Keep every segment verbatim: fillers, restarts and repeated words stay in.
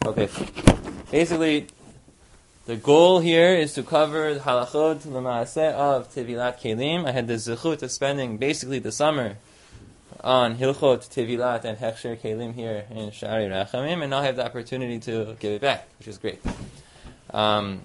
Okay. Basically, the goal here is to cover the halachot l'maaseh of Tevilat Kelim. I had the zechut of spending basically the summer on Hilchot Tevilat and Hechsher Kelim here in Sha'arei Rachamim, and now I have the opportunity to give it back, which is great. Um,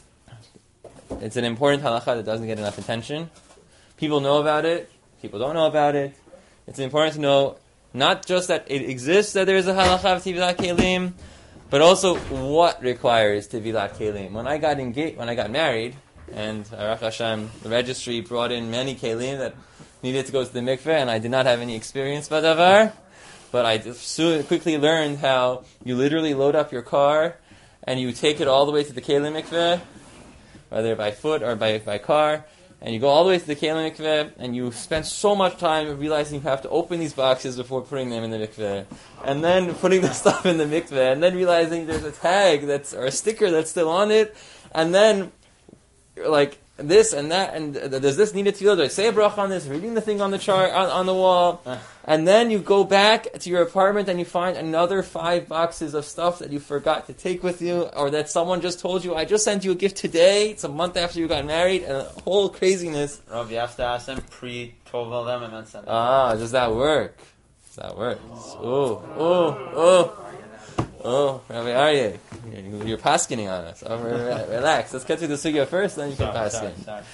it's an important halacha that doesn't get enough attention. People know about it. People don't know about it. It's important to know not just that it exists, that there is a halacha of Tevilat Kelim, but also what requires Tevilat Kelim. When I got engaged, when I got married, and Baruch Hashem, the registry brought in many Kelim that needed to go to the mikveh, and I did not have any experience badavar, but I soon quickly learned how you literally load up your car and you take it all the way to the Kelim mikveh, whether by foot or by, by car, and you go all the way to the Kelim mikveh, and you spend so much time realizing you have to open these boxes before putting them in the mikveh, and then putting the stuff in the mikveh, and then realizing there's a tag that's or a sticker that's still on it, and then you're like this and that, and does this need a tefillah? Do I say a bracha on this? Reading the thing on the chart on, on the wall, and then you go back to your apartment and you find another five boxes of stuff that you forgot to take with you, or that someone just told you, I just sent you a gift today. It's a month after you got married, and a whole craziness. Rob, you have to ask them pre twelve L M and then send them. Ah, does that work? Does that work? Oh, oh, oh. Oh, Rabbi Aryeh, you're paskening on us. Oh, relax. Let's get through the sugya first, then you can pasken.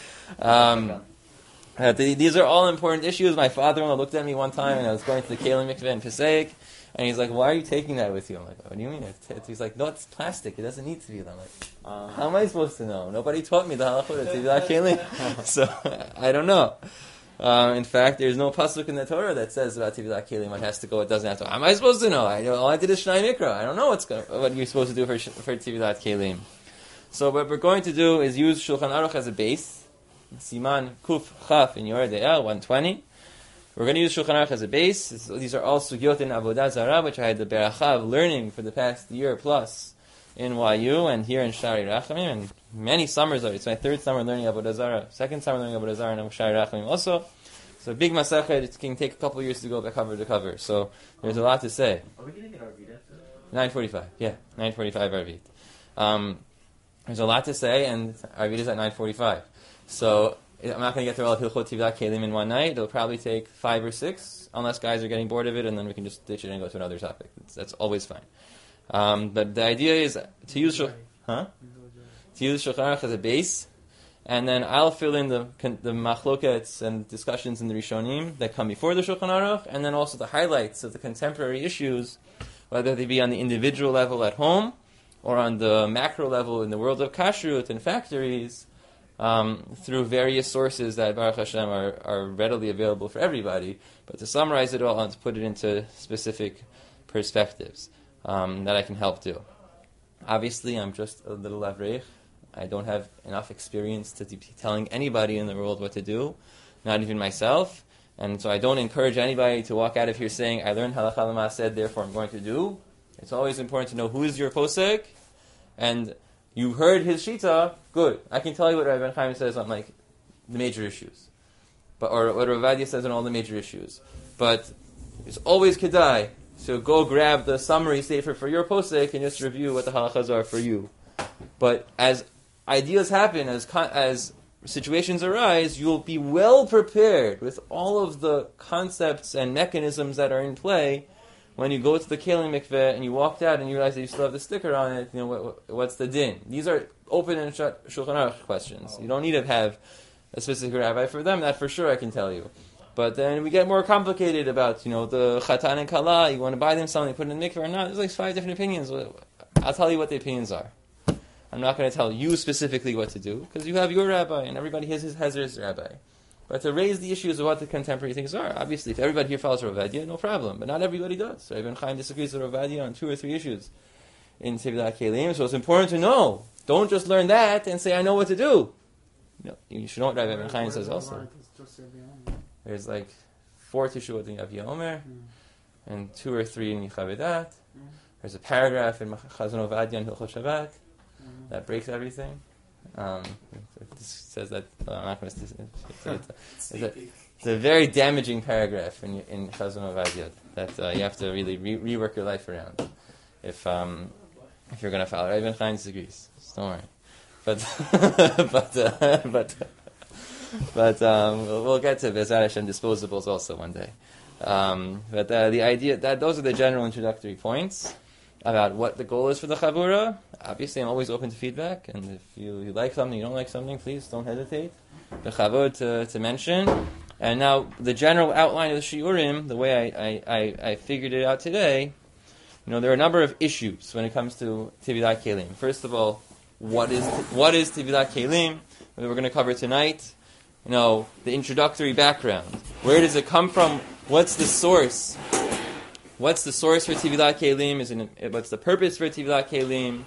Um, uh, th- these are all important issues. My father-in-law looked at me one time, and I was going to the Kelim mikveh in Pesach, and he's like, "Why are you taking that with you?" I'm like, "What do you mean?" It's, he's like, "No, it's plastic. It doesn't need to be." I'm like, uh, "How am I supposed to know? Nobody taught me the halachot of Tevilat Kelim, so I don't know." Um, in fact, there's no pasuk in the Torah that says about Tevilat Kelim what has to go, what doesn't have to. How am I supposed to know? I all I did is Shnai Mikra. I don't know what's going, what you're supposed to do for for Tevilat Kelim. So what we're going to do is use Shulchan Aruch as a base. Siman Kuf Chaf in Yoreh De'el one twenty. We're going to use Shulchan Aruch as a base. These are all sugyot in Avodah Zarah, which I had the beracha of learning for the past year plus in Y U and here in Sha'arei Rachamim, and many summers already. It's my third summer learning Avodah Zarah, second summer learning Avodah Zarah, and Sha'arei Rachamim also. So big masachet, it can take a couple of years to go back cover to cover. So there's a lot to say. Are we going to get Arvit after that? nine forty-five, yeah, nine forty-five Arvit. Um, there's a lot to say, and Arvit is at nine forty-five. So I'm not going to get through all of Hilchot Tevilat Kelim in one night. It'll probably take five or six, unless guys are getting bored of it, and then we can just ditch it and go to another topic. It's, that's always fine. Um, but the idea is to use Shul- huh? to use Shulchan Aruch as a base, and then I'll fill in the the machlokets and discussions in the Rishonim that come before the Shulchan Aruch, and then also the highlights of the contemporary issues, whether they be on the individual level at home or on the macro level in the world of kashrut and factories, um, through various sources that Baruch Hashem are, are readily available for everybody. But to summarize it all and to put it into specific perspectives. Um, that I can help do. Obviously, I'm just a little avreich. I don't have enough experience to be telling anybody in the world what to do, not even myself. And so I don't encourage anybody to walk out of here saying, I learned halacha l'maaseh, therefore I'm going to do. It's always important to know who is your posek, and you heard his shita, good. I can tell you what Rabbi Chaim says on like the major issues, but or what Rav Ovadia says on all the major issues. But it's always kedai. So go grab the summary sefer for your posek and just review what the halachas are for you. But as ideas happen, as con- as situations arise, you'll be well prepared with all of the concepts and mechanisms that are in play when you go to the Kelim mikveh and you walked out and you realize that you still have the sticker on it. You know what, what, what's the din? These are open and shut Shulchan Aruch questions. You don't need to have a specific rabbi for them. That for sure I can tell you. But then we get more complicated about, you know, the chatan and kala. You want to buy them something, put it in the mikveh or not. There's like five different opinions. I'll tell you what the opinions are. I'm not going to tell you specifically what to do, because you have your rabbi, and everybody has his, has his rabbi. But to raise the issues of what the contemporary things are, obviously, if everybody here follows Rav Ovadia, no problem. But not everybody does. So Ibn Chaim disagrees with Rav Ovadia on two or three issues in Tevilat Kelim. So it's important to know. Don't just learn that and say, I know what to do. No, you should know what Rav Ibn Chaim says also. There's like four Teshuot in Yavi Omer, mm. and two or three in Yichavedat. Mm. There's a paragraph in Chazon Ovadia and Hilchot Shabbat mm. that breaks everything. Um, it says that, well, I'm not going to say it. It's, it's, it's, a, it's a very damaging paragraph in, in Chazon Ovadia that uh, you have to really re- rework your life around. If um, if you're going to follow it. Even Chaim disagrees. So don't worry. But, but, uh, but, but um, we'll, we'll get to Bezat Hashem disposables also one day. Um, but uh, the idea that those are the general introductory points about what the goal is for the Chabura. Obviously, I'm always open to feedback, and if you, you like something, you don't like something, please don't hesitate. The Chavod to, to mention. And now, the general outline of the Shiurim, the way I, I, I, I figured it out today, you know, there are a number of issues when it comes to Tividat Kelim. First of all, what is what is Tividat Kelim? We're going to cover tonight. You know, the introductory background. Where does it come from? What's the source? What's the source for Tividat Kelim? Is it, what's the purpose for Tividat Kelim?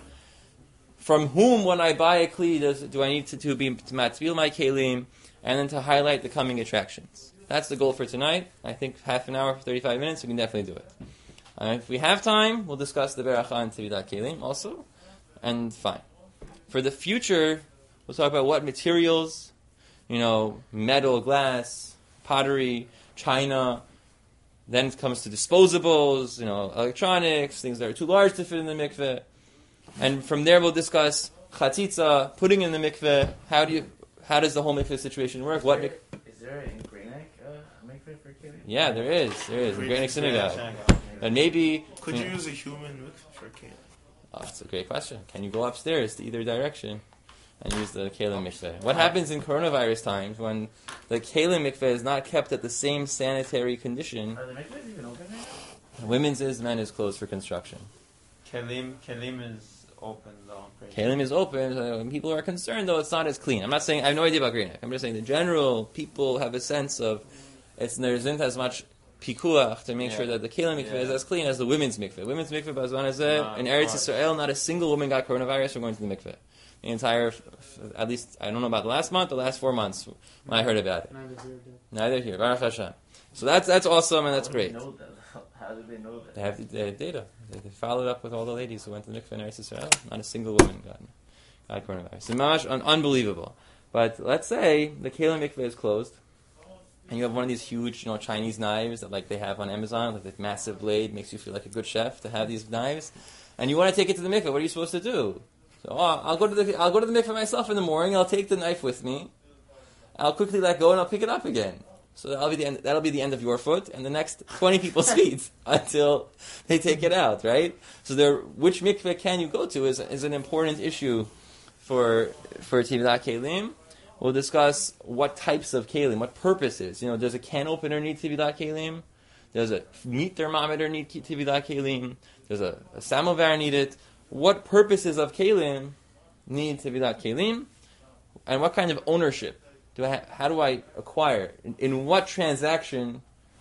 From whom, when I buy a kli, does, do I need to, to be to matzbil my kelim? And then to highlight the coming attractions. That's the goal for tonight. I think half an hour, thirty-five minutes, we can definitely do it. Uh, if we have time, we'll discuss the beracha and Tividat Kelim also. And fine. For the future, we'll talk about what materials, you know, metal, glass, pottery, china. Then it comes to disposables, you know, electronics, things that are too large to fit in the mikveh. And from there we'll discuss chatzitza, putting in the mikveh. How do you, how does the whole mikveh situation work? Is What there, mik- is there in Greenegg uh, a mikveh for kidding? Yeah, there is. There is. In Greenegg Synagogue. Okay. And maybe... Could you you know, use a human mikveh for kelim? oh, that's a great question. Can you go upstairs to either direction and use the kelim mikveh? What happens in coronavirus times when the kelim mikveh is not kept at the same sanitary condition? Are the mikvehs even open there? Women's is, men is closed for construction. Kelim, Kelim is open though. I'm pretty Kelim is open. So when people are concerned, though, it's not as clean. I'm not saying I have no idea about Greenegg. I'm just saying the general people have a sense of it's there isn't as much pikuach to make Yeah. sure that the kelim mikveh Yeah. is as clean as the women's mikveh. Women's mikveh, Bazman Hazeh, No, in of Eretz course. Yisrael, not a single woman got coronavirus from going to the mikveh. The entire, at least I don't know about the last month, the last four months when I heard about it. Neither here did. Neither here. Baruch Hashem. So that's that's awesome and that's How great. do they know that? How do they know that? They have, they have data. They, they followed up with all the ladies who went to the mikveh in Eretz Yisrael. Not a single woman got, got coronavirus. So mamash, un- unbelievable. But let's say the kelim mikveh is closed, and you have one of these huge, you know, Chinese knives that like they have on Amazon, like this massive blade, makes you feel like a good chef to have these knives, and you want to take it to the mikveh. What are you supposed to do? So oh, I'll go to the I'll go to the mikveh myself in the morning. I'll take the knife with me. I'll quickly let go and I'll pick it up again. So that'll be the end, that'll be the end of your foot and the next twenty people's feet until they take it out, right? So there, which mikveh can you go to is is an important issue for for Tividat Kelim. We'll discuss what types of kelim, what purposes. You know, does a can opener need Tividat Kelim? Does a meat thermometer need Tividat Kelim? Does a, a samovar need it? What purposes of kelim need Tividat Kelim? And what kind of ownership do I ha- how do I acquire? In, in what transaction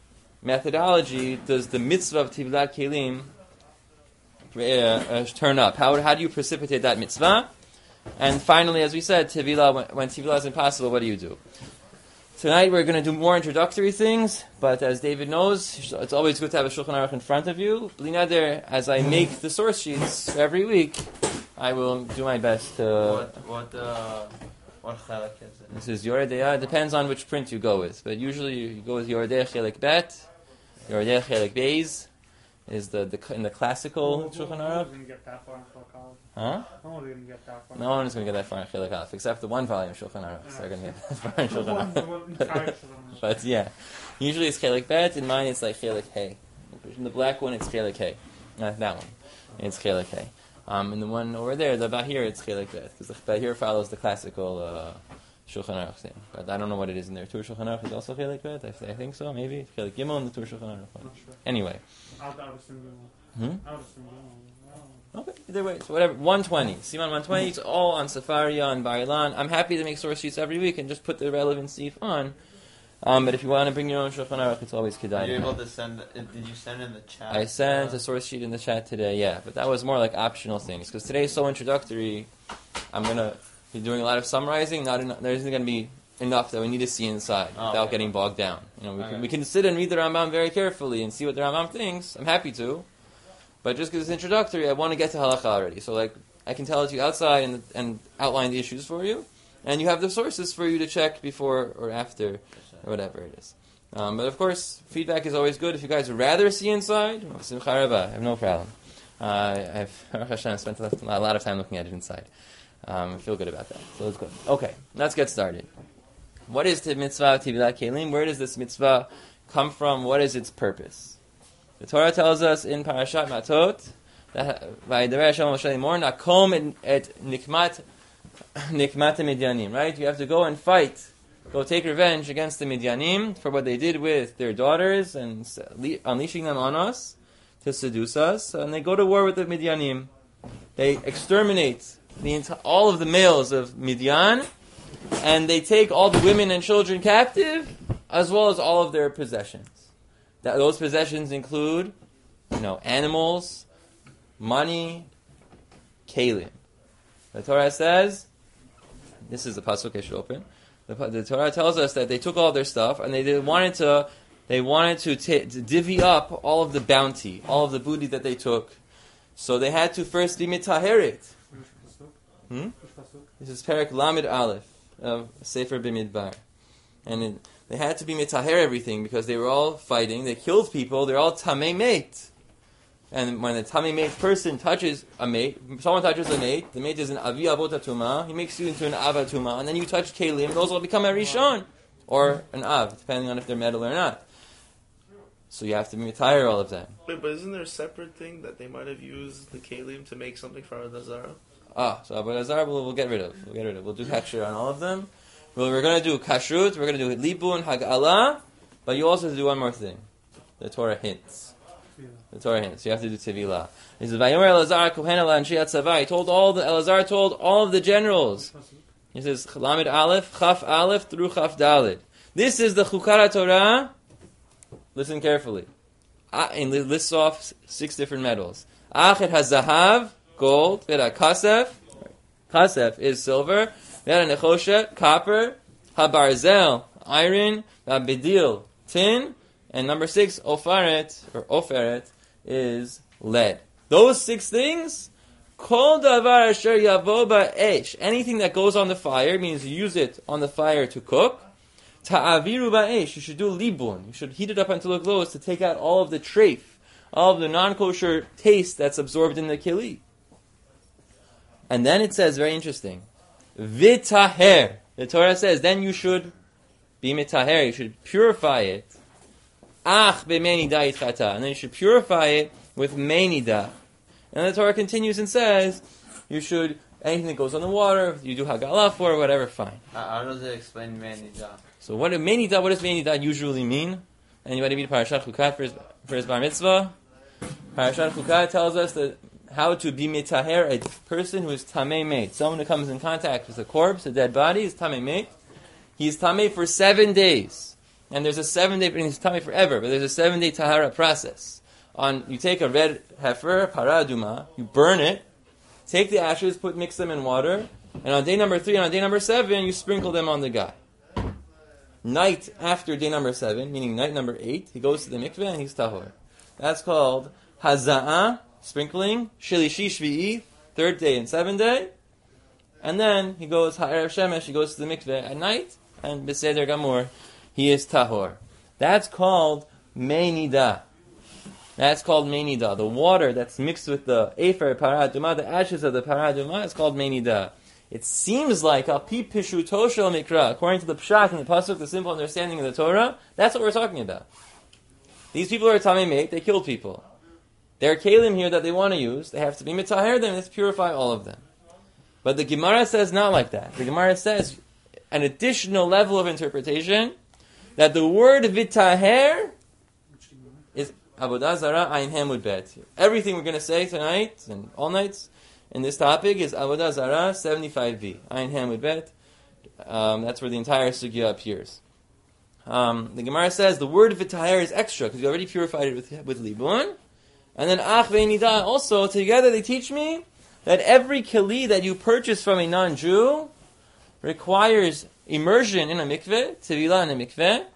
methodology does the mitzvah of Tividat Kelim uh, uh, turn up? How how do you precipitate that mitzvah? And finally, as we said, Tevilah, when, when Tevilah is impossible, what do you do? Tonight we're going to do more introductory things, but as David knows, it's always good to have a Shulchan Aruch in front of you. Bli Nader, as I make the source sheets every week, I will do my best to... What what uh, what chalak is it? This is Yoreh Deah. It depends on which print you go with, but usually you go with Yoreh Deah Chelek Bet, Yoreh Deah Chelek Beis, is the, the in the classical Shulchan Aruch. Going to get that far in Chelek Aleph. Huh? No one's going to get that far. No one is going to get that far in Chelek Aleph, except the one volume of Shulchan Aruch. So they're going to get that far in The Shulchan one- the Aruch. one entire Shulchan Aruch. But yeah, usually it's Chelek Bet. In mine, it's like Chelek Hey. In the black one, it's Chelek Hey. Not that one. It's Chelek Hey. Um, and the one over there, the Bahir, it's Chelek Bet. Because the Bahir follows the classical uh, Shulchan Aruch thing. But I don't know what it is in there. Tur Shulchan Aruch is also Chelek Bet? I, I think so, maybe. Chelek Gimel and the Tur Shulchan Aruch one. Not sure. Anyway. I would I would assume Gimel. Hmm? I would assume Gimel. Okay, either way, so whatever. one twenty. Siman one twenty, it's all on Safaria, on Bailan. I'm happy to make source sheets every week and just put the relevant Sif on. Um, but if you want to bring your own Shulchan Aruch, it's always Are you Kedai. able to send? uh, Did you send in the chat? I sent uh, a source sheet in the chat today, yeah, but that was more like optional things because today is so introductory. I'm gonna be doing a lot of summarizing. Not enough, there isn't gonna be enough that we need to see inside Oh, without okay. getting bogged down. You know, we Okay. can we can sit and read the Rambam very carefully and see what the Rambam thinks. I'm happy to, but just because it's introductory, I want to get to halacha already. So like I can tell it to you outside and and outline the issues for you, and you have the sources for you to check before or after or whatever it is. Um, but of course, feedback is always good. If you guys would rather see inside, Simcha Rabba, I have no problem. Uh, I've Baruch Hashem, spent a lot of time looking at it inside. Um, I feel good about that. So let's go. Okay, let's get started. What is the mitzvah of Tivilat Kelim? Where does this mitzvah come from? What is its purpose? The Torah tells us in Parashat Matot that Vayidaber Hashem Moshe Lemor Nakom et Nikmat Nikmat Midyanim. Right? You have to go and fight, go take revenge against the Midyanim for what they did with their daughters and unleashing them on us to seduce us. And they go to war with the Midyanim. They exterminate the enti- all of the males of Midian, and they take all the women and children captive, as well as all of their possessions. That, those possessions include, you know, animals, money, kalim. The Torah says, this is the pasuk I should open. The, the Torah tells us that they took all their stuff and they did, wanted to, they wanted to, t- to divvy up all of the bounty, all of the booty that they took. So they had to first be mitaheret. Hmm? This is Perek Lamed Aleph of Sefer B'Midbar. And it, they had to be mitaher everything because they were all fighting. They killed people. They're all tamei mate. And when a tamei mate person touches a mate, someone touches a mate, the mate is an avi avot tuma. He makes you into an av tuma, and then you touch kelim. Those will become a rishon or an av, depending on if they're metal or not. So you have to mitaher all of them. Wait, but isn't there a separate thing that they might have used the kelim to make something for Avodah Zarah? Ah, so Avodah Zarah we'll, we'll get rid of. We'll get rid of. We'll do kasher on all of them. Well, we're going to do kashrut. We're going to do libun, hag'ala, but you also have to do one more thing. The Torah hints. The Torah hints. You have to do tevilah. He says, "Vayomer Elazar kohen ala anshei hatzavah." He told all the Elazar told all of the generals. He says, "Lamed Aleph, Chaf Aleph through Chaf Daled." This is the Chukar Torah. Listen carefully. And it lists off six different metals. Achet hazahav, gold. Vera kasef. Kasef is silver. Vera nechoshet, copper. Habarzel, iron. Vabedil, tin. And number six, ofaret, or oferet, is lead. Those six things, kol davar asher yavo ba'esh. Anything that goes on the fire, means you use it on the fire to cook. Ta'aviru ba'esh. You should do libun. You should heat it up until it glows to take out all of the treif, all of the non-kosher taste that's absorbed in the keli. And then it says, very interesting, vitaher. The Torah says, then you should be mitaher. You should purify it. Ach b'meinida yitchata. And then you should purify it with meinida. And the Torah continues and says, you should, anything that goes on the water, you do hagala for, whatever, fine. How does it explain Meinida? So what, meinida, what does meinida usually mean? Anybody read Parashat Chukat for his, for his bar mitzvah? Parashat Chukat tells us that how to be mitaher, a person who is tamei meit. Someone who comes in contact with a corpse, a dead body, is tamei meit. He is tamei for seven days. And there's a seven day, he's tamei forever, but there's a seven day tahara process. On You take a red heifer, paraduma, you burn it, take the ashes, put mix them in water, and on day number three and on day number seven, you sprinkle them on the guy. Night after day number seven, meaning night number eight, he goes to the mikveh and he's tahor. That's called haza'ah, sprinkling, shilishi shvi'i, third day and seventh day, and then he goes ha'erev shemesh, he goes to the mikveh at night, and b'seder gamur, he is tahor. That's called meinida. That's called meinida. The water that's mixed with the efer paraduma, the ashes of the paraduma, is called meinida. It seems like al pi pishuto shel mikra, according to the pshat and the pasuk, the simple understanding of the Torah. That's what we're talking about. These people are tamei meit. They killed people. There are kelim here that they want to use. They have to be mitaher them. Let's purify all of them. But the Gemara says not like that. The Gemara says an additional level of interpretation, that the word vitaher is Avodah Zarah Ayin Hamud Bet. Everything we're going to say tonight and all nights in this topic is Avodah Zarah seventy-five b. Ayin Hamud Bet. Um, that's where the entire sugya appears. Um, the Gemara says the word vitaher is extra because you already purified it with, with libun. And then ach ve'nida also, together they teach me that every keli that you purchase from a non-Jew requires immersion in a mikveh, tevilah in a mikveh,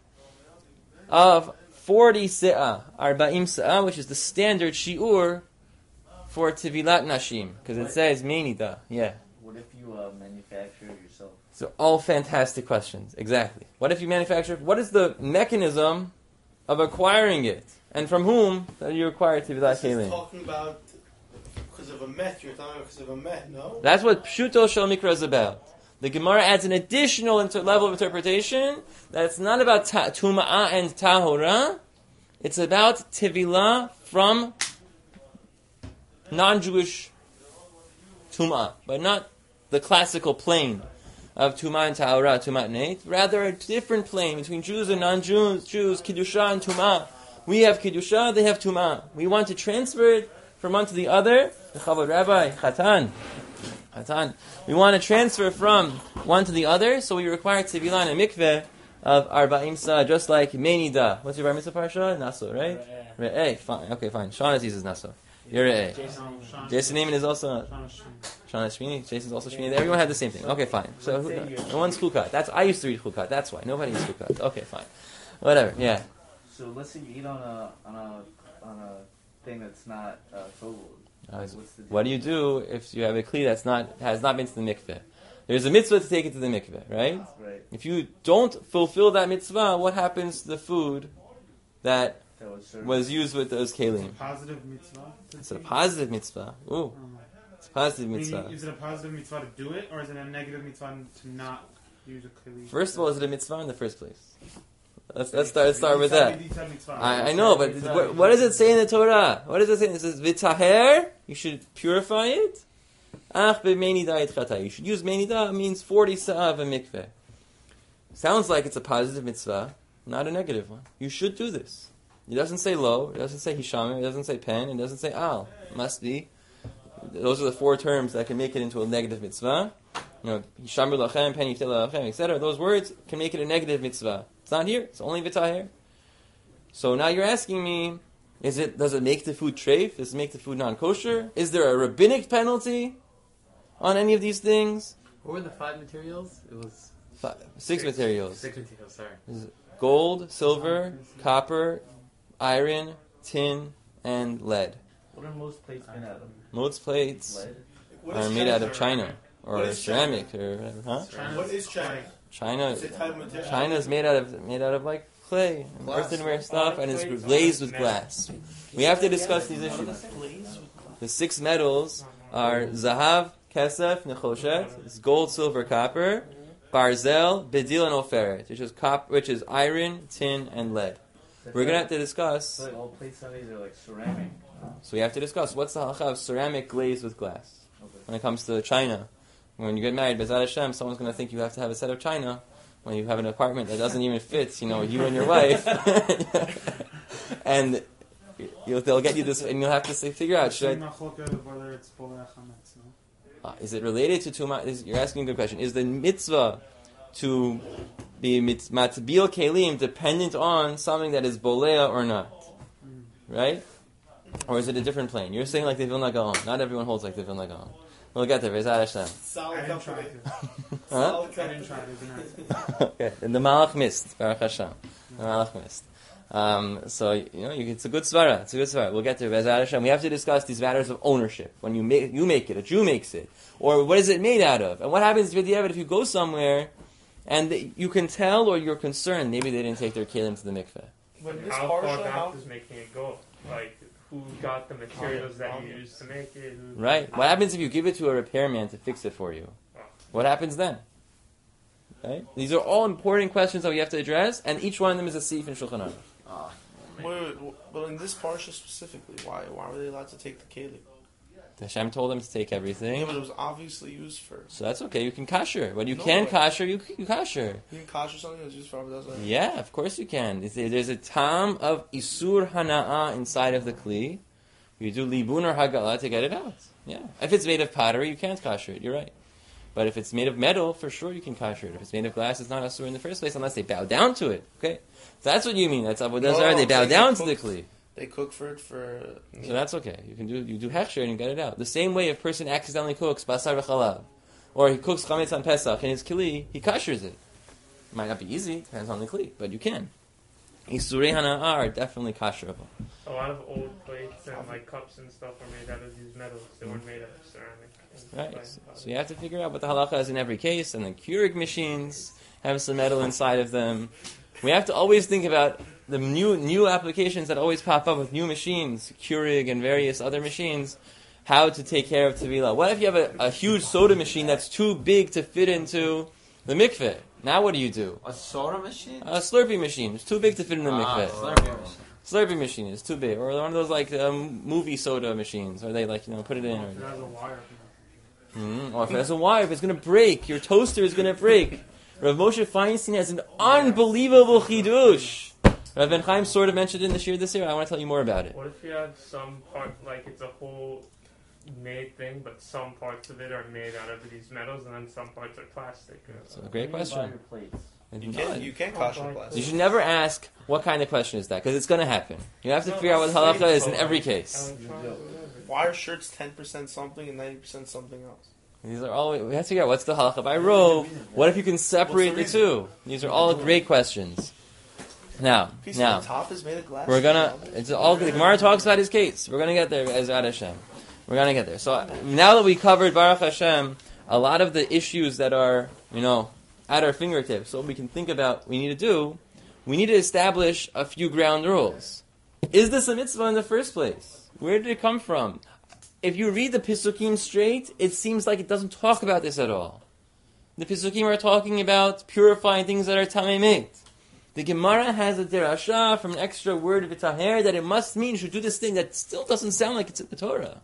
of forty se'ah, arba'im se'ah, which is the standard shi'ur for tevilat nashim, because it says meinida. Yeah. What if you uh, manufacture it yourself? So all fantastic questions. Exactly. What if you manufacture? What is the mechanism of acquiring it, and from whom that you acquire tevilat This is kelim? talking about Because of a met, you're talking because of a met, no? That's what Pshuto Shel Mikra is about. The Gemara adds an additional inter- level of interpretation that it's not about ta- Tuma'ah and Tahora. It's about Tevilah from non-Jewish Tuma'ah, but not the classical plane of Tuma'ah and Tahora, Tuma'ah and Neit. Rather, a different plane between Jews and non-Jews, Jews, Kiddusha and Tuma'ah. We have Kiddusha, they have Tuma'ah. We want to transfer it from one to the other. The Chavod Rabbi, Chatan. Chatan. We want to transfer from one to the other, so we require Tevilah and a mikveh of Arba'im Sa, just like Menida. What's your Bar Mitzvah Parsha? Naso, right? Re'eh. Fine. Okay, fine. Sean Aziz is Naso. You're Re'eh. Jason Neiman is also Sean Shmini. Jason's also Shmini. Everyone had the same thing. Okay, fine. So no one's Chukat. That's I used to read Chukat. That's why nobody is Chukat. Okay, fine. Whatever. Yeah. So let's say you eat on a on a on a thing that's not uh, Togul. Uh, What's the what do you do if you have a kli that's not has not been to the mikveh? There's a mitzvah to take it to the mikveh, right? Right. If you don't fulfill that mitzvah, what happens to the food that That was served. was used with those kelim? Positive mitzvah. It's a positive mitzvah. Ooh, it's a positive Meaning, mitzvah. is it a positive mitzvah to do it, or is it a negative mitzvah to not use a kli? First of all, is it a mitzvah in the first place? Let's let's start let's start with that. I, I know, but what, what does it say in the Torah? What does it say? It says v'taher. You should purify it. Ach b'meinida et chata. You should use meinida. It means forty sa'ah of a mikveh. Sounds like it's a positive mitzvah, not a negative one. You should do this. It doesn't say lo. It doesn't say hishamim. It doesn't say pen. It doesn't say al. It must be. Those are the four terms that can make it into a negative mitzvah. You know, hishamim lachem, pen yiftel lachem, et cetera. Those words can make it a negative mitzvah. It's not here. It's only v'taher. So now you're asking me, is it does it make the food treif? Does it make the food non-kosher? Is there a rabbinic penalty on any of these things? What were the five materials? It was Five, six, materials. Six materials, sorry. Gold, silver, copper, iron, tin, and lead. What are most plates made out of? Most plates Lead? What are is made China? out of China What or is China? ceramic or whatever, huh? What is China? China, It's a type of material. China's made out of made out of like clay and Glass. earthenware stuff, and it's glazed with glass. We have to discuss these issues. The six metals are zahav, kesef, nechoshet, it's gold, silver, copper, barzel, bedil, and oferet, which is cop, which is iron, tin, and lead. We're gonna have to discuss. So like all plates nowadays are like ceramic. So we have to discuss what's the halacha of ceramic glazed with glass when it comes to China. When you get married, Bezat Hashem, someone's going to think you have to have a set of china when you have an apartment that doesn't even fit, you know, you and your wife. And you'll, they'll get you this, and you'll have to say, figure out, should I, Whether it's boleh chametz, no? uh, is it related to Tuma? Is, you're asking a good question. Is the mitzvah to be mit- matbil kelim dependent on something that is bolea or not? Right? Or is it a different plane? You're saying like the Vilna Gaon. Not everyone holds like the Vilna Gaon. We'll get there. Bezat Hashem. I Solid didn't try company. to. Huh? I didn't try to. Didn't I? Okay. And the Malach missed. Baruch Hashem. The Malach missed. Um, so, you know, you, it's a good svara. It's a good svara. We'll get there. Bezat Hashem. We have to discuss these matters of ownership. When you make, you make it, a Jew makes it. Or what is it made out of? And what happens with the if you go somewhere and the, you can tell or you're concerned maybe they didn't take their kelim to the mikveh. But this how far partial, back how- does making it go? Like, who got the materials that you used to make it? Who... Right? What happens if you give it to a repairman to fix it for you? What happens then? Right? These are all important questions that we have to address, and each one of them is a seif in Shulchan Aruch. Ah, Wait, wait, wait, but in this parsha specifically, why why were they allowed to take the kelim? Hashem told them to take Yeah, everything, but it was obviously used for. so that's okay. You can kasher. When you No, can but- kasher, you can kasher. You can kosher something that's used for avodah. Yeah, of course you can. It's- There's a tam of isur hana'ah inside of the kli. You do libun or hagala to get it out. Yeah. If it's made of pottery, you can't kasher it. You're right. But if it's made of metal, for sure you can kasher it. If it's made of glass, it's not asur in the first place unless they bow down to it. Okay? So that's what you mean. That's avodah No, zarah. They I'm bow saying down they to the cook- kli. They cook for it for. So that's okay. You can do you do hechsher and you get it out. The same way if a person accidentally cooks basar v'chalav, or he cooks chametz on Pesach in his kli, he kashers it. It might not be easy, depends on the kli, but you can. Isurei hana'ah are definitely kasherable. A lot of old plates and like cups and stuff are made out of these metals. They weren't made out of ceramic. and Right. stuff. So you have to figure out what the halacha is in every case, and the Keurig machines have some metal inside of them. We have to always think about the new new applications that always pop up with new machines, Keurig and various other machines. how to take care of tevilah. What if you have a, a huge soda machine that's too big to fit into the mikveh? Now what do you do? A soda machine? A Slurpee machine. It's too big to fit in the Ah, mikveh. Slurpee machine. Slurpee machine is too big. Or one of those like um, movie soda machines. Or they like, you know, put it in. Or, It has a wire. mm, or if it has a wire, if it's going to break, your toaster is going to break. Rav Moshe Feinstein has an unbelievable chidush. Rav Ben Chaim sort of mentioned it in the shir this year. I want to tell you more about it. What if you have some part, like it's a whole made thing, but some parts of it are made out of these metals, and then some parts are plastic? It's a great What do you buy question. your plates? You can't, you can't caution You plastic. should never ask what kind of question is that, because it's going to happen. You have to figure out what halacha is in every case. Why are shirts ten percent something and ninety percent something else? These are all. We have to figure out what's the halacha by row. What if you can separate the two? These are all great questions. Now, Piece now of the top is made of glass. we're gonna. It's all. The Gemara talks about his case. We're gonna get there as Ad Hashem. We're gonna get there. So now that we covered Baruch Hashem, a lot of the issues that are, you know, at our fingertips, so what we can think about, we need to do. We need to establish a few ground rules. Is this a mitzvah in the first place? Where did it come from? If you read the Pisukim straight, it seems like it doesn't talk about this at all. The Pisukim are talking about purifying things that are tamei. The Gemara has a derasha from an extra word of v'taher that it must mean you should do this thing that still doesn't sound like it's in the Torah.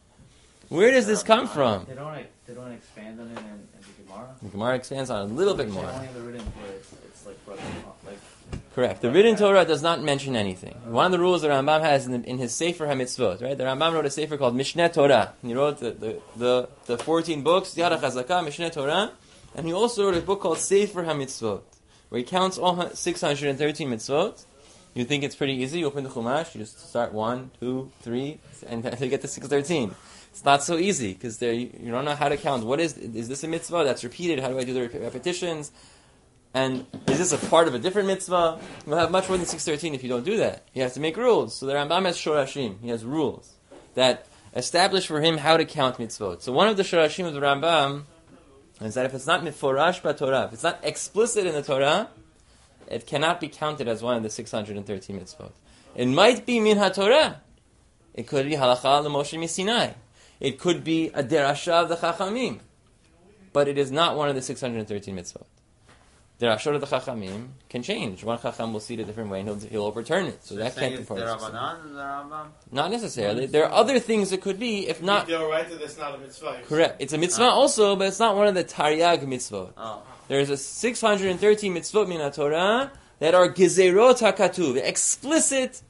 Where does this come from? They don't. like, They don't expand on it in, in the Gemara. The Gemara expands on it a little bit more. Only the written where it's, it's like broken off, like. Correct. The written Torah does not mention anything. One of the rules the Rambam has in, the, in his Sefer HaMitzvot, right? The Rambam wrote a Sefer called Mishneh Torah. He wrote the, the, the, the fourteen books, Yad HaChazakah, Mishneh Torah, and he also wrote a book called Sefer HaMitzvot, where he counts all six hundred thirteen mitzvot. You think it's pretty easy. You open the Chumash, you just start one, two, three, and you get to six thirteen. It's not so easy, because you, you don't know how to count. What is, is this a mitzvah that's repeated? How do I do the rep- repetitions? And is this a part of a different mitzvah? You'll have much more than six thirteen if you don't do that. You have to make rules. So the Rambam has shorashim. He has rules that establish for him how to count mitzvot. So one of the shorashim of the Rambam is that if it's not miforash b'Torah, if it's not explicit in the Torah, it cannot be counted as one of the six hundred thirteen mitzvot. It might be min haTorah. It could be halacha l'Moshe Misinai. It could be a derasha of the Chachamim. But it is not one of the six hundred thirteen mitzvot. The Rashot of the Chachamim can change. One Chacham will see it a different way and he'll, he'll overturn it. So, So that can't be part of it. Rambam? Not necessarily. There are other things it could be, if not... That's not a mitzvah. Correct. It's a mitzvah also, but it's not one of the Taryag mitzvot. Oh. There's a six hundred thirteen mitzvot min Torah that are gezerot hakatuv, explicit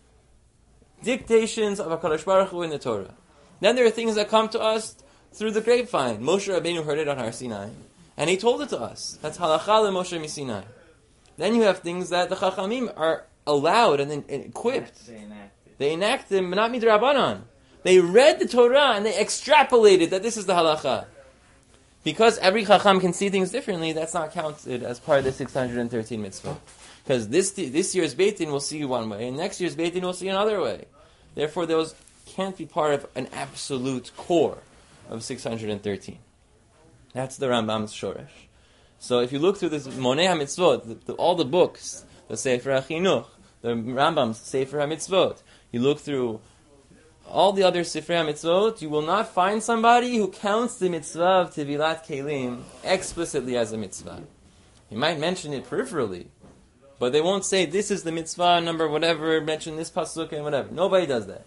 dictations of HaKadosh Baruch Hu in the Torah. Then there are things that come to us through the grapevine. Moshe Rabbeinu heard it on Har Sinai, and he told it to us. That's halacha le-Moshe Misinai. Then you have things that the Chachamim are allowed and, then, and equipped. They enact it. They enact them, but not midrabanan. They read the Torah and they extrapolated that this is the halacha. Because every Chacham can see things differently, that's not counted as part of the six hundred thirteen mitzvah. Because this this year's Beit Din will see one way, and next year's Beit Din will see another way. Therefore, those can't be part of an absolute core of six hundred thirteen. That's the Rambam's Shoresh. So if you look through this Monei HaMitzvot, the, the, all the books, the Sefer HaChinuch, the Rambam's Sefer HaMitzvot, you look through all the other Sifrei HaMitzvot, you will not find somebody who counts the mitzvah of Tevilat Kelim explicitly as a mitzvah. He might mention it peripherally, but they won't say this is the mitzvah number whatever, mention this pasuk and whatever. Nobody does that.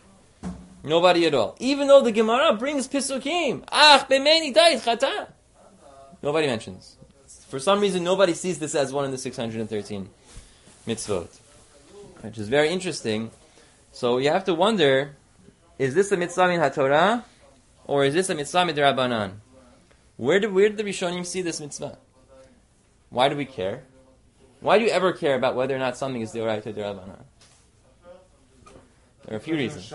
Nobody at all. Even though the Gemara brings pisukim, ach b'meini dait chata. Nobody mentions. For some reason, nobody sees this as one of the six hundred thirteen mitzvot, which is very interesting. So you have to wonder, is this a mitzvah min haTorah, or is this a mitzvah min derabanan? Where did where did the Rishonim see this mitzvah? Why do we care? Why do you ever care about whether or not something is deoraita or derabanan? There are a few reasons.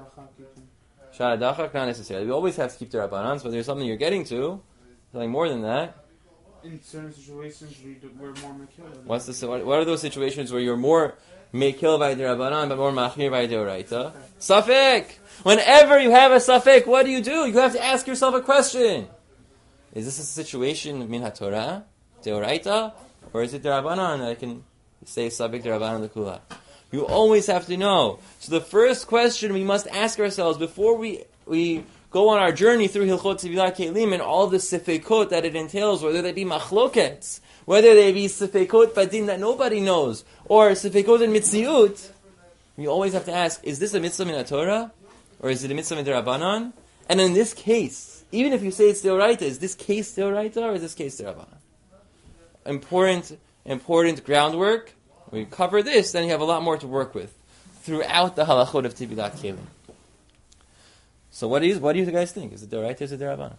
Shara dachak, not necessarily. We always have to keep derabanans, but there's something you're getting to, something more than that. In certain situations, we do, we're more mekil. What's the what, what are those situations where you're more mekil by derabanan but more machmir by deoraita? Safek. Whenever you have a safek, what do you do? You have to ask yourself a question: is this a situation min haTorah, deoraita, or is it derabanan that I can say safek derabanan lekula? You always have to know. So the first question we must ask ourselves before we we go on our journey through Hilchot Tevilah Kelim and all the sifekot that it entails, whether they be machlokets, whether they be sifekot badin that nobody knows, or sifekot in mitziut, you always have to ask, is this a mitzvah min Torah, or is it a mitzvah min Rabbanan? And in this case, even if you say it's Deoraita, is this case Deoraita, or is this case Rabbanan? Important, important groundwork. We cover this, then you have a lot more to work with throughout the halachot of Tevilah Kelim. So what is? What do you guys think? Is it Deoraita or is it Derabbanan?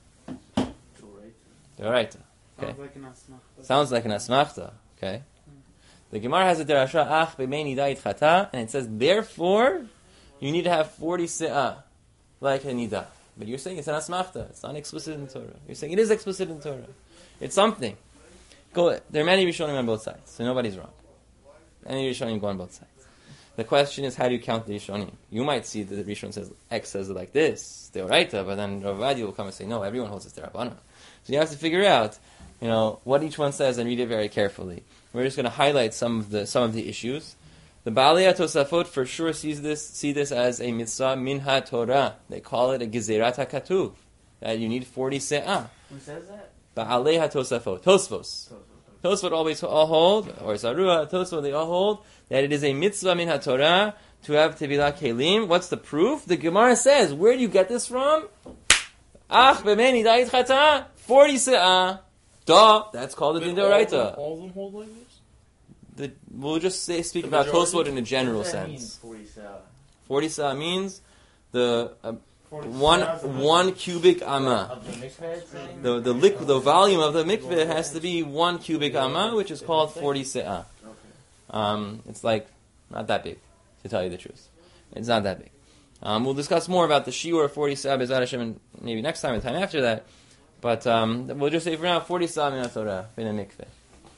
Deoraita. Okay. Sounds like an asmachta. Sounds like an asmachta. Okay. The Gemara has a derasha ach b'mei nida itchata, and it says therefore you need to have forty se'ah like a nida. But you're saying it's an asmachta. It's not explicit in Torah. You're saying it is explicit in Torah. It's something. Go. There are many Rishonim on both sides, so nobody's wrong. Any Rishonim go on both sides. The question is, how do you count the Rishonim? You might see that the Rishon says X says it like this, Deoraita, but then Rav Ovadia will come and say, no, everyone holds it's Derabbanan. So you have to figure out, you know, what each one says and read it very carefully. We're just going to highlight some of the some of the issues. The Baalei Tosafot for sure sees this see this as a mitzvah min ha-Torah. They call it a gezerat hakatuv, that you need forty se'ah. Who says that? Baalei Tosafot, Tosfos. Tosfot always all hold, or Sarua, Tosfot, they all hold, that it is a mitzvah min ha-Torah to have Tevilah Kelim. What's the proof? The Gemara says, where do you get this from? Ach, b'mei nida itchata, forty se'ah. Duh, that's called the Din Deoraita. All of them hold like this? The, we'll just say, speak The about majority? Tosfot in a general What does that mean, sense. forty se'ah? forty se'ah means the uh, forty one se'ahs of one cubic amma. Of the mikveh thing? The the liquid, the volume of the mikveh has to be one cubic amma, which is called forty se'ah. Okay. Um, it's like not that big, to tell you the truth. It's not that big. Um, we'll discuss more about the shiur of forty se'ah B'ezrat Hashem maybe next time, or the time after that. But um, we'll just say for now, forty se'ah min ha-Torah in a mikveh.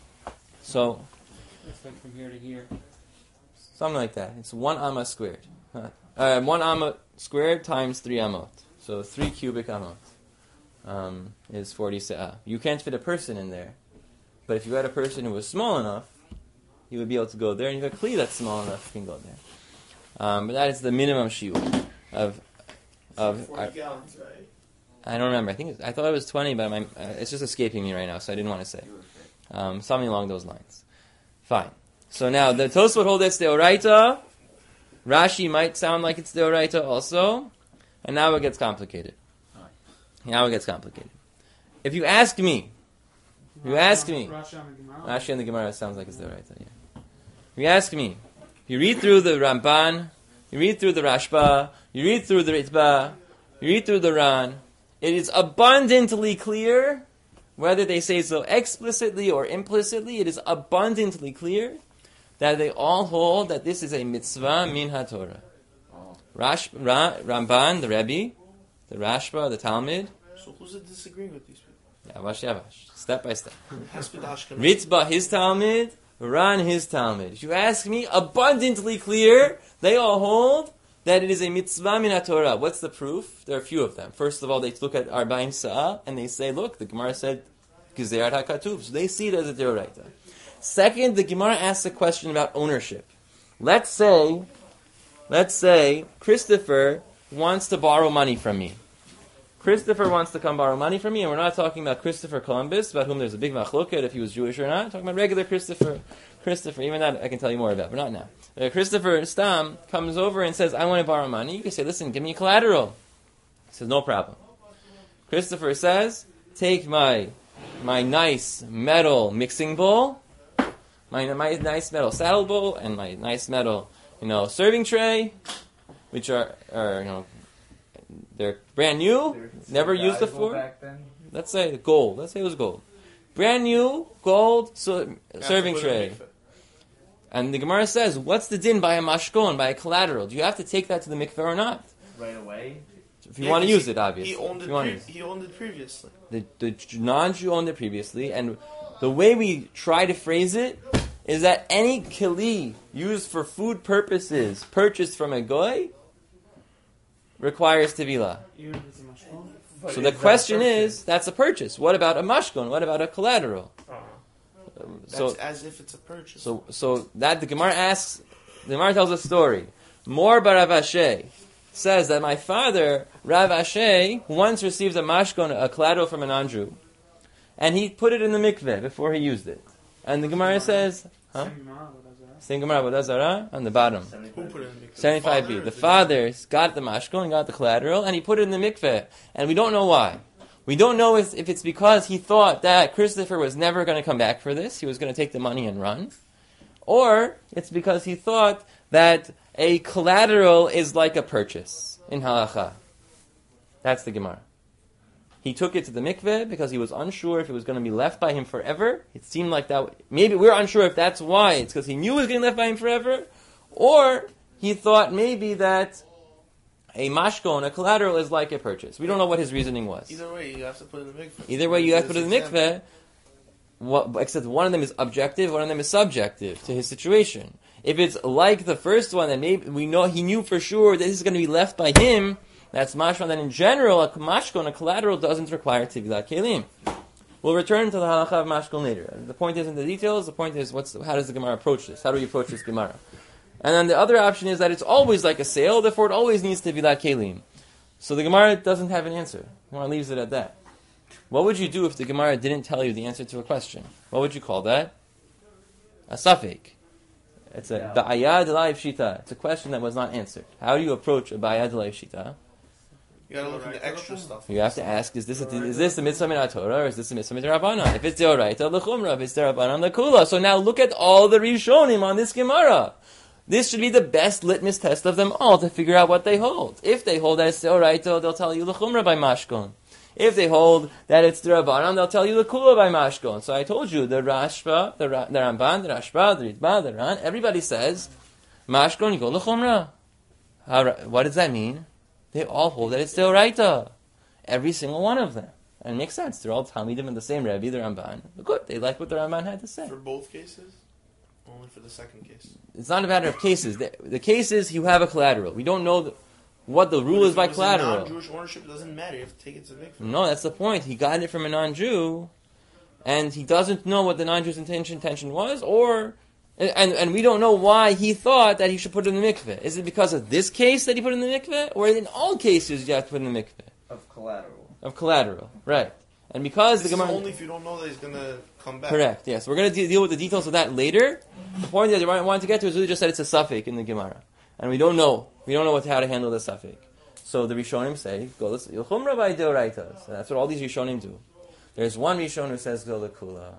So It's like from here to here. something like that. It's one amma squared. Uh, one amma squared times three amot. So three cubic amot um, is forty se'ah. You can't fit a person in there. But if you had a person who was small enough, you would be able to go there. And if you have a kli that's small enough, you can go there. Um, but that is the minimum shiur of of. forty Uh, gallons, right? I don't remember. I think it, I thought it was twenty, but my, uh, it's just escaping me right now, so I didn't want to say. Um, something along those lines. Fine. So now the Tosfot hold it's Deoraita. Rashi might sound like it's Deoraita also, and now it gets complicated. Now it gets complicated. If you ask me, if you ask me, Rashi on the Gemara. Rashi and the Gemara sounds like it's Deoraita. Yeah. If you ask me, you read through the Ramban, you read through the Rashba, you read through the Ritba, you read through the Ran. It is abundantly clear, whether they say so explicitly or implicitly, it is abundantly clear that they all hold that this is a mitzvah min ha-Torah. Oh. Rash, Ra, Ramban, the Rebbe, the Rashba, the Talmud, So who's disagreeing with these people? Yavash Yavash, step by step. It has to be the Ashkenaz. Ritba, his Talmud, Ran, his Talmud. If you ask me, abundantly clear, they all hold that it is a mitzvah min ha-Torah. What's the proof? There are a few of them. First of all, they look at Arba'in Sa'ah, and they say, look, the Gemara said, Gezerat HaKatuv. So they see it as a Deoraita. Second, the Gemara asks a question about ownership. Let's say, let's say, Christopher wants to borrow money from me. Christopher wants to come borrow money from me, and we're not talking about Christopher Columbus, about whom there's a big machloket if he was Jewish or not. We're talking about regular Christopher. Christopher, even that I can tell you more about, but not now. Uh, Christopher Stam comes over and says, I want to borrow money. You can say, listen, give me collateral. He says, no problem. Christopher says, take my my nice metal mixing bowl, my, my nice metal saddle bowl, and my nice metal, you know, serving tray, which are, are you know, they're brand new, They're never used valuable before. back then. Let's say gold. Let's say it was gold. Brand new gold so, You have to serving put it in tray. mikveh. And the Gemara says, what's the din by a mashkon, by a collateral? Do you have to take that to the mikveh or not? Right away. If you Yeah, want to 'cause use he- it, obviously. He owned If it. you wanna Pre- use it. he owned it previously. The, the non-Jew owned it previously, and the way we try to phrase it is that any keli used for food purposes, purchased from a goy, requires tevilah. Even if it's a mashkon. But So is the that question purchase? is, that's a purchase. What about a mashkon? What about a collateral? Uh, Um, That's So, as if it's a purchase. so, so that the Gemara asks, the Gemara tells a story. Mor bar Avashe says that my father, Rav Ashe, once received a mashkon, a collateral from a non-Jew, and he put it in the mikveh before he used it. And the Gemara says, huh? Same Gemara, Avodah Zarah, on the bottom. Who put it in the mikveh? seventy-five b. The father got the mashkon, got the collateral, and he put it in the mikveh. And we don't know why. We don't know if, if it's because he thought that Christopher was never going to come back for this, he was going to take the money and run, or it's because he thought that a collateral is like a purchase in halacha. That's the Gemara. He took it to the mikveh because he was unsure if it was going to be left by him forever. It seemed like that. Maybe we're unsure if that's why. It's because he knew it was going to be left by him forever, or he thought maybe that a mashkon, a collateral, is like a purchase. We don't know what his reasoning was. Either way, you have to put it in the mikveh. Either way, you have to put it in the mikveh. What, except one of them is objective, one of them is subjective to his situation. If it's like the first one, then maybe we know he knew for sure that this is going to be left by him. That's mashma. Then in general, a mashkon, a collateral, doesn't require tivilat kelim. We'll return to the halacha of mashkon later. The point isn't the details. The point is, what's the, how does the Gemara approach this? How do we approach this Gemara? And then the other option is that it's always like a sale, therefore it always needs tivilat kelim. So the Gemara doesn't have an answer. The Gemara leaves it at that. What would you do if the Gemara didn't tell you the answer to a question? What would you call that? A safek. It's a ba'aya d'lai shita. It's a question that was not answered. How do you approach a ba'aya d'lai shita? You gotta look into extra stuff. You have to ask: Is this a, is this a mitzvah min Torah or is this a mitzvah min Rabbanan? If it's deoraita l'chumra, if it's derabbanan l'kula. So now look at all the rishonim on this Gemara. This should be the best litmus test of them all to figure out what they hold. If they hold that it's deoraita, they'll tell you l'chumra by mashkon. If they hold that it's the Rabbanan, they'll tell you the Kula by Mashkon. So I told you, the Rashba, the, Ra, the Ramban, the Rashba, the Ritba, the Ran, everybody says, Mashkon, you go l'chumra. What does that mean? They all hold that it's Deoraita. Every single one of them. And it makes sense. They're all Talmidim in the same Rebbe, the Ramban. But good, they like what the Ramban had to say. For both cases? Only for the second case. It's not a matter of cases. The, the case is you have a collateral. We don't know the, what the rule is by collateral. If it was a non-Jewish ownership, it doesn't matter. You have to take it to the mikveh. No, that's the point. He got it from a non-Jew, and he doesn't know what the non-Jew's intention, intention was, or and and we don't know why he thought that he should put it in the mikveh. Is it because of this case that he put it in the mikveh, or in all cases you have to put it in the mikveh? Of collateral. Of collateral, right. And because this the Gemara... is only if you don't know that he's going to come back. Correct, yes. We're going to de- deal with the details of that later. The point that I wanted to get to is really just that it's a suffix in the Gemara. And we don't know. We don't know what, how to handle the suffix. So the Rishonim say, go to Yilchumra by Deoraitas. So that's what all these Rishonim do. There's one Rishon who says, go to Kula.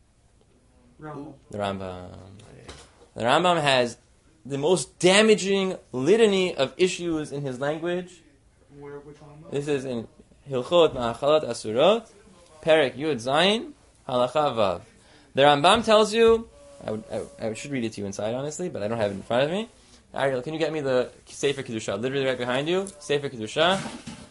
Rambam. The Rambam. The Rambam has the most damaging litany of issues in his language. Where, which Rambam? This is in Hilchot Ma'achalat Asurot, Perek Yud Zayin, Halacha Vav. The Rambam tells you, I, would, I, I should read it to you inside, honestly, but I don't have it in front of me. Ariel, can you get me the Sefer Kedusha? Literally right behind you. Sefer Kedusha.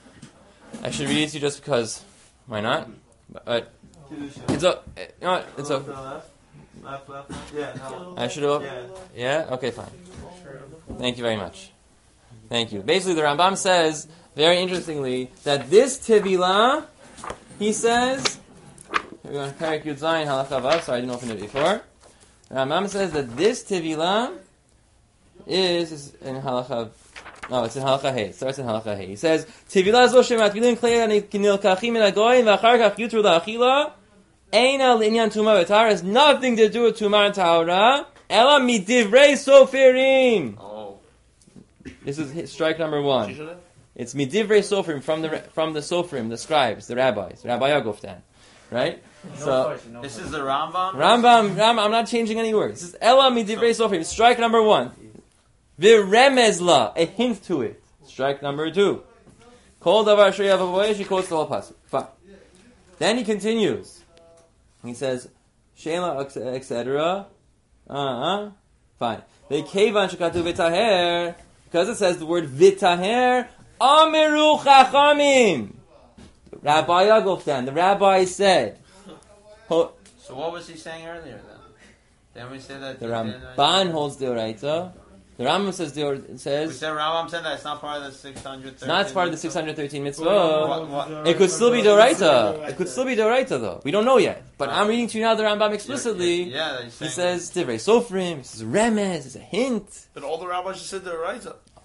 I should read it to you just because, why not? But it's a, you know what? It's a. Left, left, left. Yeah, no. I should have. Yeah. Yeah. Okay, fine. Thank you very much. Thank you. Basically, the Rambam says very interestingly that this Tevilah, he says, here we go. Perek Yud Zayin Halacha Vav. Sorry, I didn't open it before. The Rambam says that this Tevilah is, is in Halacha. No, it's in Halacha Hey. It starts in Halacha Hey. He says, Tevilah zo shematvilin klei nilkachim min hagoyim v'achar kach yutru la'achila eina l'inyan tumah v'tahara has nothing to do with tumah and tahara ela midivrei sofirim. Oh. This is hit- strike number one. It's midivrei sofirim from the from the sofrim, the scribes, the rabbis, Rabbi Yagoftan, right? No So question, no This question. is the Rambam? Rambam, Rambam, I'm not changing any words. This is ela midivrei sofrim. Strike number one. Viremezla, a hint to it. Strike number two. Kol davar shreyav avoyesh, he quotes the whole pasuk. Fine. Then he continues. He says, Sheila, et cetera. Uh-huh. Fine. Ve'kevan shekatu v'taher, because it says the word v'taher, amiru chachamim. Rabbi Yagoftan, the rabbi said. Ho, So what was he saying earlier then? Then we say that the he Ramban didn't- holds the Oraita. The Rambam says the it We says said Rambam said that it's not part of the six hundred thirteen. it's not part of the six hundred thirteen mitzvah. What- what- It could still be Doraita. It could still be Doraita though. We don't know yet. But I'm reading to you now the Rambam explicitly. Yeah, yeah, he's He saying says Divrei Sofrim. He says Remez. It's a hint. But all the rabbis just said they're right. Oh,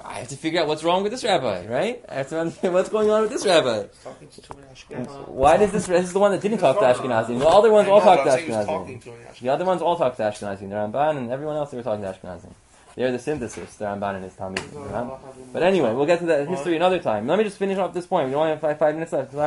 I have to figure out what's wrong with this rabbi, right? I have to understand what's going on with this rabbi. Talking to too many Ashkenazim. Why does this? This is the one that didn't talk to Ashkenazim. The other ones I all know, talk but to I'm saying he was talking Ashkenazim. to many Ashkenazim. The other ones all talk to Ashkenazim. The Ramban and everyone else, they were talking to Ashkenazim. They're the synthesis, the Ramban and his Talmidim. Right? But anyway, we'll get to that history another time. Let me just finish off this point. We only have five, five minutes left.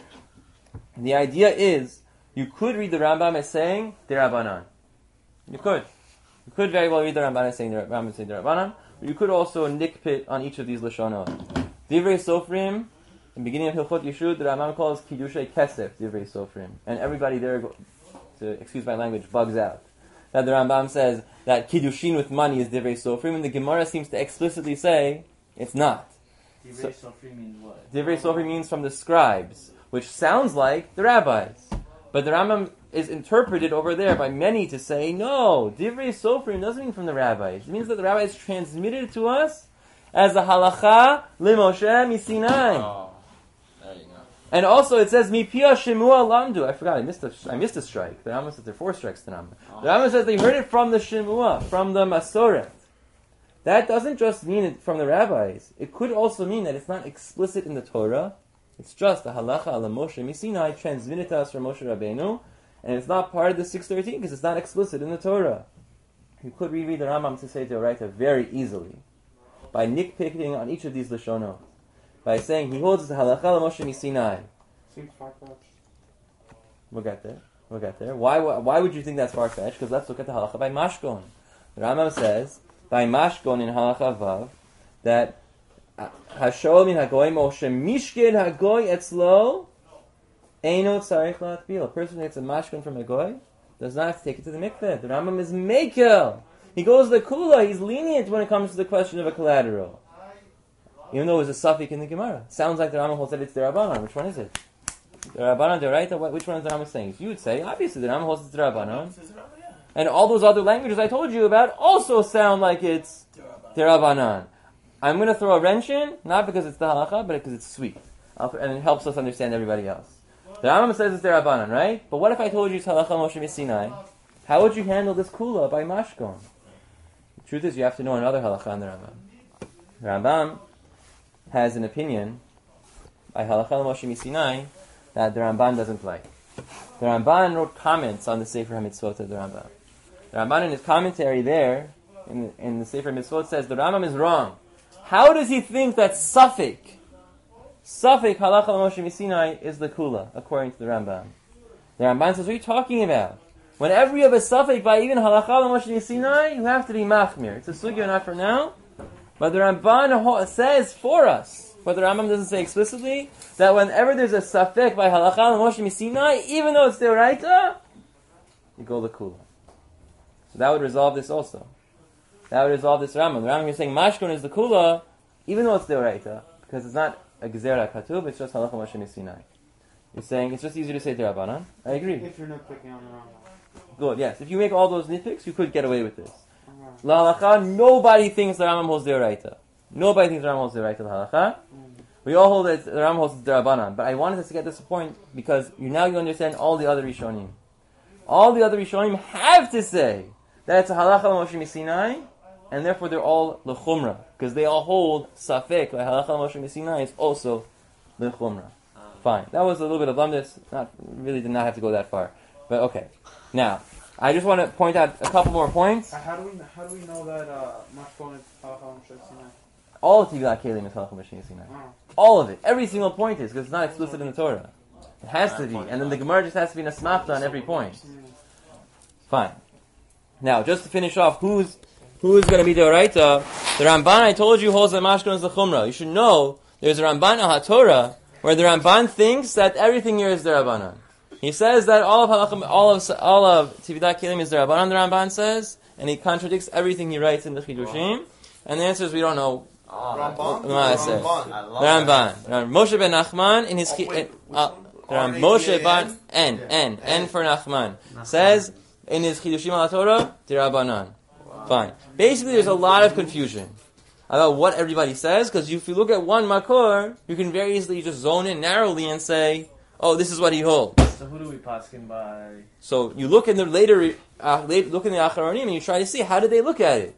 The idea is, you could read the Rambam as saying, Derabanan. You could. You could very well read the Ramban as saying, the Rambam as saying Derabanan. But you could also nickpit on each of these Lashonot. Divrei Sofrim, in the beginning of Hilchot Yeshut, the Rambam calls Kiddushay Kesef, Divrei Sofrim. And everybody there, to excuse my language, bugs out. That the Rambam says that Kiddushin with money is Divrei Sofrim, and the Gemara seems to explicitly say it's not. Divrei Sofrim means what? Divrei Sofrim means from the scribes, which sounds like the rabbis. But the Rambam is interpreted over there by many to say, no, Divrei Sofrim doesn't mean from the rabbis. It means that the rabbis transmitted it to us as a halacha limoshe misinai. Oh, there you go. And also it says, Mipia Shemua Lamdu. I forgot, I missed a, I missed a strike. The Rambam says there are four strikes to Rambam. The Rambam says they heard it from the Shemua, from the Masoret. That doesn't just mean it from the rabbis. It could also mean that it's not explicit in the Torah. It's just a halacha ala Moshe Misinai transmitted to us from Moshe Rabbeinu, and it's not part of the six thirteen because it's not explicit in the Torah. You could reread the Rambam to say Deoraita very easily by nitpicking on each of these lashonot, by saying he holds the halacha ala Moshe Misinai. Seems far-fetched. We'll get there. We'll get there. Why? Why would you think that's far-fetched? Because let's look at the halacha by Mashkon. The Rambam says by Mashkon in halacha vav that Hashol min hagoy Moshe mishkin hagoy etzlo eino tzarich latbil. A person who gets a mashkin from a goy does not have to take it to the mikveh. The Rambam is mekel. He goes the kula. He's lenient when it comes to the question of a collateral, even though it was a suffix in the Gemara. Sounds like the Rambam holds that it's the Rabbanan. Which one is it? The Rabbanan, the Raita. Which one is the Rambam saying? You would say obviously the Rambam holds it's the Rabbanan, and all those other languages I told you about also sound like it's the Rabbanan. I'm going to throw a wrench in, not because it's the halacha, but because it's sweet. And it helps us understand everybody else. The Rambam says it's the Rabbanan, right? But what if I told you it's halacha Moshe Misinai? How would you handle this kula by Mashkon? The truth is you have to know another halacha on the Rambam. The Rambam has an opinion by halacha Moshe Misinai that the Ramban doesn't like. The Ramban wrote comments on the Sefer HaMitzvot of the Rambam. The Ramban in his commentary there, in the, in the Sefer HaMitzvot, says the Rambam is wrong. How does he think that Safik, Safik halacha Moshe Misinai is the kula, according to the Rambam? The Ramban says, what are you talking about? Whenever you have a Safik by even halacha Moshe Misinai, you have to be machmir. It's a sugya not for now, but the Ramban says for us, but the Rambam doesn't say explicitly, that whenever there's a Safik by halacha Moshe Misinai, even though it's deoraita, you go the kula. So that would resolve this also. That would resolve this Rambam. The Rambam is saying Mashkon is the kula, even though it's deoraita, because it's not a gezerah katub, it's just halacha Moshe Misinai. You're saying it's just easier to say derabanan. I agree. If you're nitpicking on the Rambam. Good, yes. If you make all those nitpicks, you could get away with this. Alright. La halacha, nobody thinks the Rambam holds deoraita. Nobody thinks the Rambam holds deoraita la halacha. We all hold that the Rambam holds derabanan. But I wanted us to get this point because you now you understand all the other Rishonim. All the other Rishonim have to say that it's a halacha Moshe Misinai, and therefore they're all l'chumra, because they all hold safek, like halacha Moshe Misinai is also l'chumra. Fine. That was a little bit of lumdus. Not really did not have to go that far, but okay. Now, I just want to point out a couple more points. Uh, how do we how do we know that uh, Mashkon is halacha Moshe Misinai? All of Tivilat Kelim is halacha Moshe Misinai. Oh. All of it. Every single point is, because it's not explicit in the Torah. It has to be, and then the Gemara just has to be nasmachta on every point. Fine. Now, just to finish off, who's who's going to be the Oraita? The Ramban, I told you, holds that Mashkon is the Chumrah. You should know there's a Ramban al HaTorah where the Ramban thinks that everything here is the Rabbanan. He says that all of halachim, all of all of Tividat Kelim is the Rabbanan. The Ramban says, and he contradicts everything he writes in the Chidushim. And the answer is we don't know. Ramban? The Ramban. Ramban. The Ramban. Moshe ben Nachman in his Oh, wait. uh, the Ram- Moshe ben N N N for Nachman says in his Chidushim al Torah the Rabbanan. Fine. Basically, there's a lot of confusion about what everybody says, because if you look at one makor, you can very easily just zone in narrowly and say, "Oh, this is what he holds." So who do we paskin by? So you look in the later, uh, late, look in the Acharonim, and you try to see how did they look at it.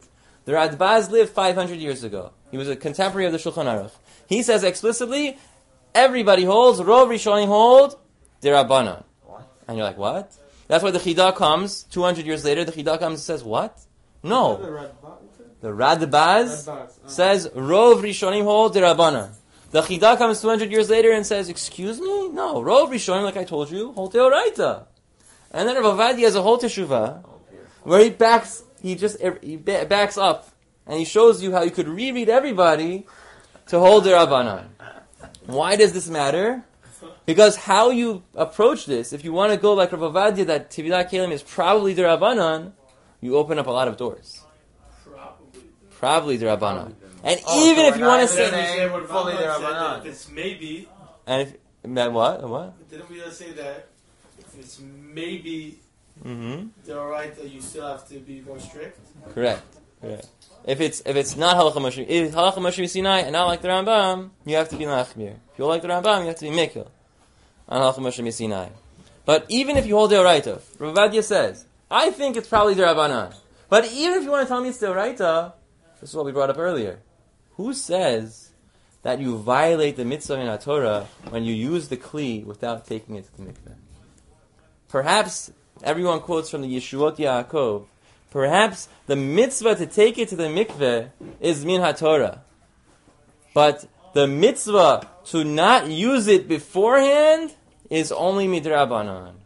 The Radbaz lived five hundred years ago. He was a contemporary of the Shulchan Aruch. He says explicitly, everybody holds, Rov Rishonim hold, Dirabanan. And you're like, what? That's why the Chidah comes, two hundred years later, the Chidah comes and says, what? No. The Radbaz says, Rov Rishonim hold, Dirabanan. The Chidah comes two hundred years later and says, excuse me? No. Rov Rishonim, like I told you, hold Deoraita. And then Rav Ovadia has a whole teshuvah, where he backs, he just he backs up, and he shows you how you could reread everybody to hold the Rabbanan. Why does this matter? Because how you approach this, if you want to go like Rav Ovadia, that Tevilat Kelim is probably the Rabbanan, you open up a lot of doors. Probably. Probably the Rabbanan. And Oh, even so if you we're want not to say... saying what fully Rambam the said, Rabbanan. that if it's maybe, And if... That what? What? didn't we just say that if it's maybe Mm-hmm. they're right that you still have to be more strict? Correct. Correct. If it's if it's not Halacha Moshe, if it's Halacha Moshe Sinai and not like the Rambam, you have to be Nachmir. If you like the Rambam, you have to be Mikil on Halacha Moshe Sinai. But even if you hold Deoraita, Rav Ovadia says, I think it's probably the Rabbanan. But even if you want to tell me it's Deoraita, this is what we brought up earlier. Who says that you violate the mitzvah in Torah when you use the kli without taking it to the mikveh? Perhaps everyone quotes from the Yeshuot Yaakov. Perhaps the mitzvah to take it to the mikveh is min haTorah, but the mitzvah to not use it beforehand is only midrabanan.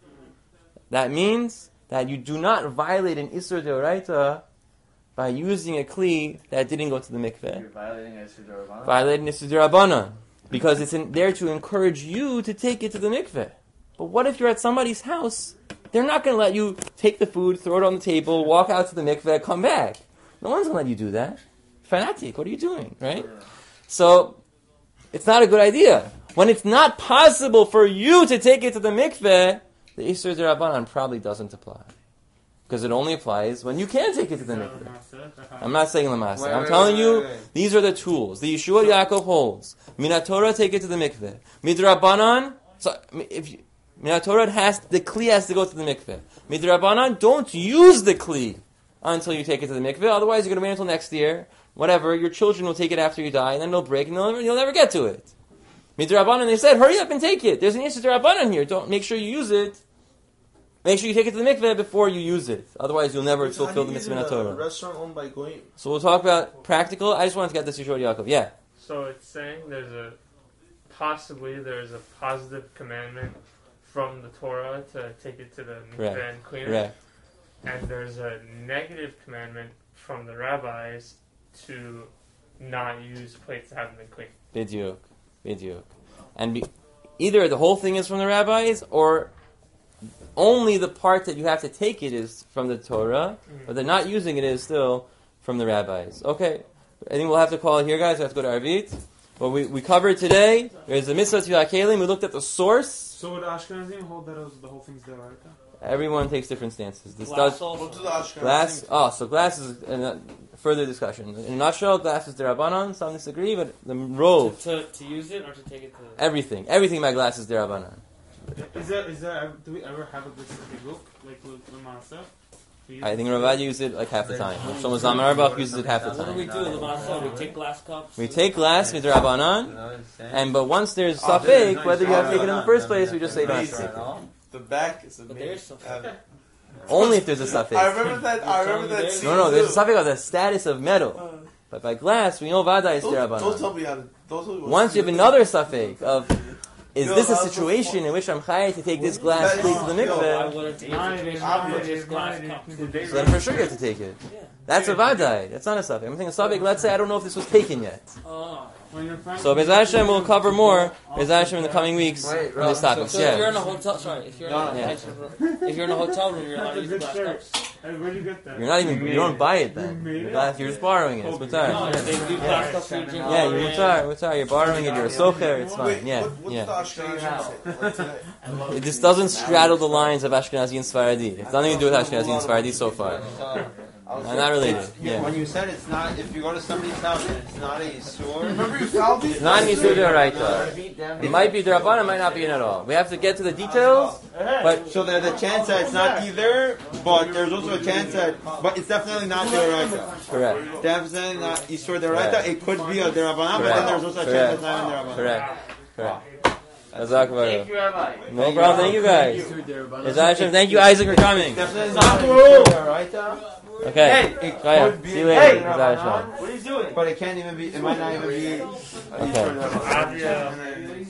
That means that you do not violate an isur deoraita by using a kli that didn't go to the mikveh. You're violating Isur D'Rabbanan. Violating isur derabanan, because it's in there to encourage you to take it to the mikveh. But what if you're at somebody's house? They're not going to let you take the food, throw it on the table, walk out to the mikveh, come back. No one's going to let you do that. Fanatic, what are you doing, right? So, it's not a good idea. When it's not possible for you to take it to the mikveh, the Isur D'Rabbanan probably doesn't apply. Because it only applies when you can take it to the mikveh. I'm not saying Lamasa. Wait, I'm wait, telling wait, you, wait, wait. these are the tools. The Yeshua Yaakov holds. Minatorah, take it to the mikveh. Midrabanan, so if you, Minatorah has, the kli has to go to the mikveh. Midrabanan, don't use the kli until you take it to the mikveh. Otherwise, you're going to wait until next year. Whatever, your children will take it after you die, and then it'll break, and they'll never, you'll never get to it. Midrabanan, they said, hurry up and take it. There's an Yisur D'Rabbanan here. Don't make sure you use it. Make sure you take it to the mikveh before you use it. Otherwise, you'll never So fulfill how the do you mitzvah use it in a Torah. restaurant owned by Goyim? So we'll talk about practical. I just wanted to get this Yeshua Yaakov. Yeah. So it's saying there's a possibly there's a positive commandment from the Torah to take it to the Correct. mikveh and clean it, Correct. and there's a negative commandment from the rabbis to not use plates that haven't been cleaned. Bidyuk. Bidyuk. And be, either the whole thing is from the rabbis, or only the part that you have to take it is from the Torah, but they're not using it is still from the rabbis. Okay. I think we'll have to call it here, guys. We have to go to Arvit. What we, we covered today, there's the mitzvah Tfilat Kelim. We looked at the source. So would Ashkenazim hold that as the whole thing's Deoraita? Everyone takes different stances. This Glass does also. What do the Ashkenazim glass. think? Oh, so glass is a further discussion. In a nutshell, glass is derabanan. Some disagree, but the rove, To, to, to use it or to take it to the... everything, everything by glass is derabanan. Is there, is there, ever- do we ever have a specific book, like with Lamasa? I think Ravad uses it like half the time. If someone Zaman Arbach uses it half the What do we time. do with the Masa? We take glass cups? We take glass with derabanan, and but once there's safek, whether you have to take it in the first place, we just say don't take it. The back is But there's some... Only if there's a I safek. remember that. I remember that scene. No, no, there's a too. safek of the status of metal. But by glass, we know Vada is Don't, don't derabanan. tell me how to. Don't tell me what Once to you have do. another safek of, is Yo, this a I was situation in which I'm chayav to take this glass Yo, plate to the yo, I mikveh? wouldn't take Nine it. days, I nine would days, just glass nine cups. days. So then for sure you have to take it. Yeah. That's a vadai. That's not a safek. I'm thinking a safek. Let's say I don't know if this was taken yet. Oh. When you're trying So to- Bez Hashem will cover more. Bez Hashem in the coming weeks Wait, on this topic. So if you're Yeah. in a hotel, sorry, if you're in a, Yeah. if you're in a hotel room, you're allowed to use Good glass shirt. cups. Hey, where'd you get that? You're not even. You don't buy it then. You made The it? glass, you're just borrowing it. It's No, mutar. they do glass cups for you to drink. Yeah, water you're in. mutar. Mutar. You're borrowing it. You're a socher. It's Wait, fine. Yeah. what, what's Yeah. the Ashkenazim say? Like today? It just doesn't straddle the lines of Ashkenazi and Sephardi. It's nothing to do with Ashkenazi and Sephardi so far. Uh, not related. It's- you- Yeah. When you said it's not, if you go to somebody's house and it's not a sewer, It's not an Yisur D'Oraita. It might be D'Rabbanan, it might not be in at all. We have to get to the details, but so there's a chance that it's not either, but there's also a chance that, but it's definitely not D'Oraita. correct. Definitely not Yisur D'Oraita. Correct. It could be a D'Rabbanan, but then there's also a chance Correct. it's not in D'Rabbanan. Correct. Correct. Thank Thank you, Rabbi. No problem. Thank you guys. Ezra Hashem, thank you, Isaac, for coming. Definitely not Yisur D'Oraita. Okay. It Chaya, could be see you later. D'Rabbanan, Ezra Hashem. What are you doing? but it can't even be, it might not even be a Okay. Yisur D'Oraita. Avia.